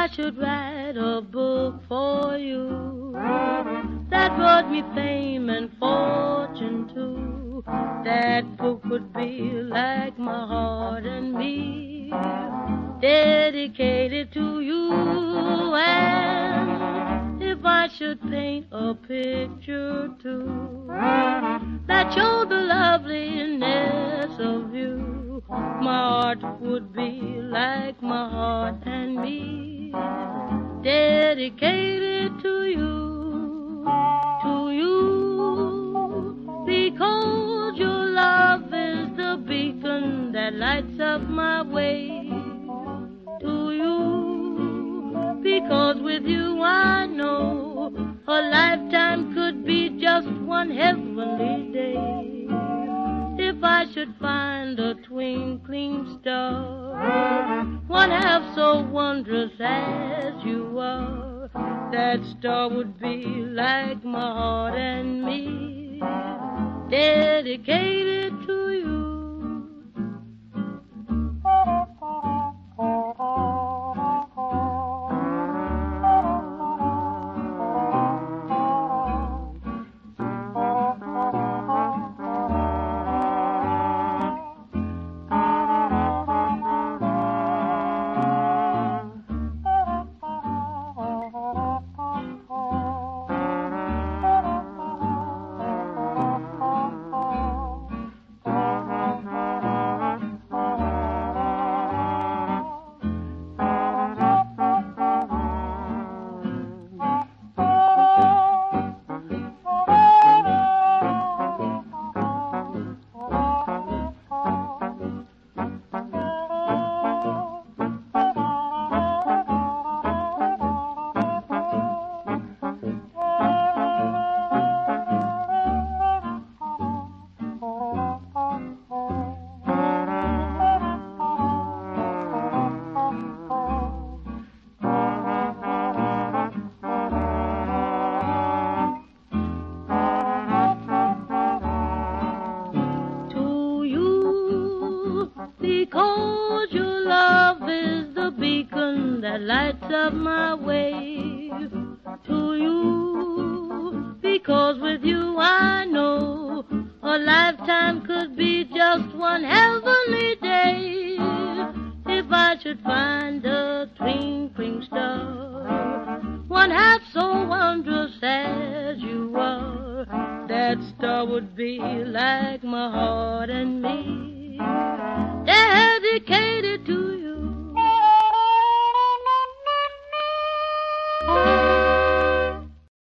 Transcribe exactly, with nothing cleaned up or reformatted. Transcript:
should write a book for you that brought me fame and fortune too, that book would be like my heart and me, dedicated to you. And if I should paint a picture too that showed the loveliness of you, my art would be like my heart and me, dedicated to you, to you, because your love is the beacon that lights up my way. To you, because with you I know a lifetime could be just one heavenly day. If I should find a twinkling star, one half so wondrous as you are, that star would be like my heart and me, dedicated to you. Because your love is the beacon that lights up my way. To you, because with you I know a lifetime could be just one heavenly day. If I should find a twinkling star, one half so wondrous as you are, that star would be like my heart and me, dedicated to